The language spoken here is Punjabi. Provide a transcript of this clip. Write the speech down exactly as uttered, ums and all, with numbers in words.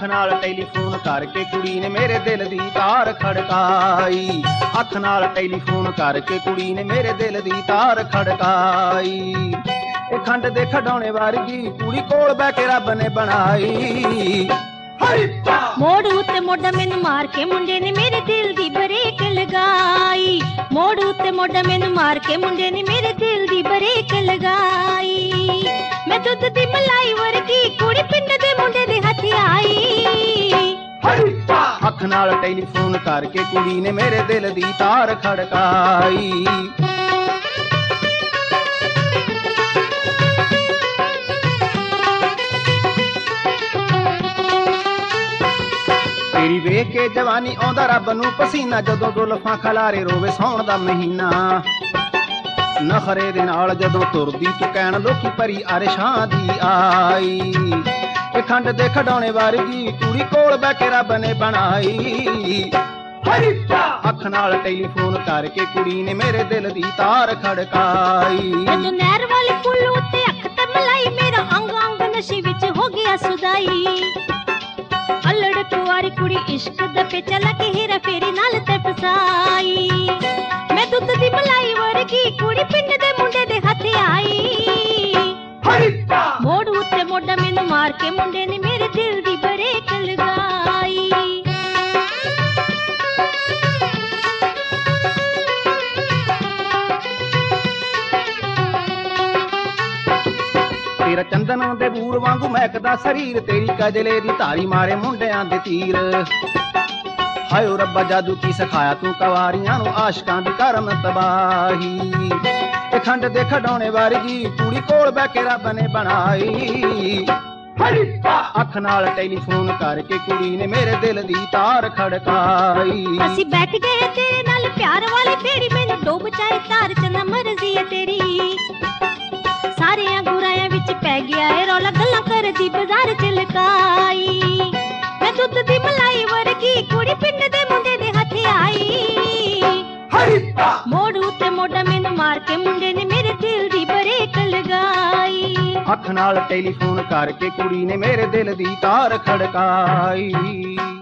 ਅੱਖ ਨਾਲ ਟੈਲੀਫੋਨ ਕਰਕੇ ਕੁੜੀ ਨੇ ਮੇਰੇ ਦਿਲ ਦੀ ਤਾਰ ਖੜਕਾਈ। ਅੱਖ ਨਾਲ ਟੈਲੀਫੋਨ ਕਰਕੇ ਕੁੜੀ ਨੇ ਮੇਰੇ ਦਿਲ ਦੀ ਤਾਰ ਖੜਕਾਈ। ਇਹ ਖੰਡ ਦੇ ਖਡਾਉਣੇ ਵਰਗੀ ਕੁੜੀ ਕੋਲ ਬਹਿ ਕੇ ਰੱਬ ਨੇ ਬਣਾਈ। ਮੋੜ ਉੱਤੇ ਮੋਢਾ ਮੈਨੂੰ ਮਾਰ ਕੇ ਮੁੰਡੇ ਨੇ ਮੇਰੇ ਦਿਲ ਦੀ ਬਰੇਕ ਲਗਾਈ। ਮੋੜ ਉੱਤੇ ਮੋਢਾ ਮੈਨੂੰ ਮਾਰ ਕੇ ਮੁੰਡੇ ਨੇ ਮੇਰੇ ਦਿਲ ਦੀ ਬਰੇਕ ਲਗਾਈ। ਮੈਂ ਦੁੱਧ ਦੀ ਮਲਾਈ ਵਰਗੀ ਕੁੜੀ ਪਿੰਡ ਦੇ ਮੁੰਡੇ ਦੇ ਹੱਥ ਆਈ। ਅੱਖ ਨਾਲ ਟੈਲੀਫੋਨ ਕਰਕੇ ਕੁੜੀ ਨੇ ਮੇਰੇ ਦਿਲ ਦੀ ਤਾਰ ਖੜਕਾਈ। ਤੇਰੀ ਵੇਖ ਕੇ ਜਵਾਨੀ ਆਉਂਦਾ ਰੱਬ ਨੂੰ ਪਸੀਨਾ, ਜਦੋਂ ਜ਼ੁਲਫਾਂ ਖਲਾਰੇ ਰੋਵੇ ਸੌਣ ਦਾ ਮਹੀਨਾ। ਨਖਰੇ ਦੇ ਨਾਲ ਜਦੋਂ ਤੁਰਦੀ ਤੂੰ ਕਹਿਣ ਲੋਕੀ ਪਰੀ ਅਰਸ਼ਾਂ ਦੀ ਆਈ। ਇਹ ਖੰਡ ਦੇ ਖਡਾਉਣੇ ਵਰਗੀ ਕੁੜੀ ਕੋਲ ਬਹਿ ਕੇ ਰੱਬ ਨੇ ਬਣਾਈ। ਅੱਖ ਨਾਲ ਟੈਲੀਫੋਨ ਕਰਕੇ ਕੁੜੀ ਨੇ ਮੇਰੇ ਦਿਲ ਦੀ ਤਾਰ ਖੜਕਾਈ। ਜਦੋਂ ਨਹਿਰ ਵਾਲੇ ਪੁੱਲ ਉੱਤੇ ਅੱਖ ਤੇ ਮਲਾਈ, ਮੇਰਾ ਅੰਗ ਅੰਗ ਨਸ਼ੇ ਵਿੱਚ ਹੋ ਗਿਆ ਸੁਦਾਈ। ਅਲੜ ਕੁਆਰੀ ਕੁੜੀ ਇਸ਼ਕ ਦਾ ਪੇਚਾ ਲਾ ਕੇ ਹੀਰਾ ਫੇਰੀ ਨਾਲ ਤੇ ਫਸਾਈ। ਮੈਂ ਦੁੱਧ ਦੀ ਮਲਾਈ ਵਰਗੀ ਕੁੜੀ ਪਿੰਡ ਦੇ ਮੁੰਡੇ ਦੇ ਹੱਥ ਆਈ। ਮੋੜ ਉੱਤੇ ਮੋਢਾ ਮੈਨੂੰ ਮਾਰ ਕੇ ਮੁੰਡੇ ਨੇ ਮੇਰੇ ਦਿਲ ਦੀ ਬਰੇਕ ਲਗਾਈ। ਤੇਰਾ ਚੰਦਨ ਦੇ ਬੂਰ ਵਾਂਗੂ ਮਹਿਕਦਾ ਸਰੀਰ, ਤੇਰੀ ਕਜਲੇ ਦੀ ਧਾਰੀ ਮਾਰੇ ਮੁੰਡਿਆਂ ਦੇ ਤੀਰ। ਹਾਇਓ ਰੱਬਾ ਜਾਦੂ ਕੀ ਸਿਖਾਇਆ ਤੂੰ ਕਵਾਰੀਆਂ ਨੂੰ, ਆਸ਼ਕਾਂ ਦੀ ਕਰਨ ਤਬਾਹੀ। ਇਹ ਖੰਡ ਦੇ ਖਡਾਉਣੇ ਵਰਗੀ ਕੁੜੀ ਕੋਲ ਬਹਿ ਕੇ ਰੱਬ ਨੇ ਬਣਾਈ। ਅੱਖ ਨਾਲ ਟੈਲੀਫੋਨ ਕਰਕੇ ਕੁੜੀ ਨੇ ਮੇਰੇ ਦਿਲ ਦੀ ਤਾਰ ਖੜਕਾਈ। ਅਸੀਂ ਬੈਠ ਗਏ ਤੇਰੇ ਨਾਲ ਪਿਆਰ ਵਾਲੀ ਤੇਰੀ, ਮੈਨੂੰ ਡੋਬ ਚਾਹੇ ਤਾਰ ਚ ਨਾ ਮਰਜ਼ੀ ਹੈ ਤੇਰੀ। ਸਾਰਿਆਂ ਗੁਰਾਇਆਂ ਵਿੱਚ ਪੈ ਗਿਆ ਏ ਰੌਲਾ, ਗੱਲਾਂ ਕਰਦੀ ਬਾਜ਼ਾਰ ਚ ਲਕਾਈ। ਮੈਂ ਦੁੱਧ ਦੀ ਮਲਾਈ ਵਰਗੀ ਕੁੜੀ ਪਿੰਡ ਦੇ ਮੁੰਡੇ ਦੇ ਹੱਥ ਆਈ। ਮੋੜ ਉੱਤੇ ਮੋਢਾ ਮੈਨੂੰ ਮਾਰ ਕੇ ਮੁੰਡੇ ਨੇ ਮੇਰੇ ਦਿਲ ਦੀ ਬਰੇਕ ਲਗਾਈ। ਅੱਖ ਨਾਲ ਟੈਲੀਫੋਨ ਕਰਕੇ ਕੁੜੀ ਨੇ ਮੇਰੇ ਦਿਲ ਦੀ ਤਾਰ ਖੜਕਾਈ।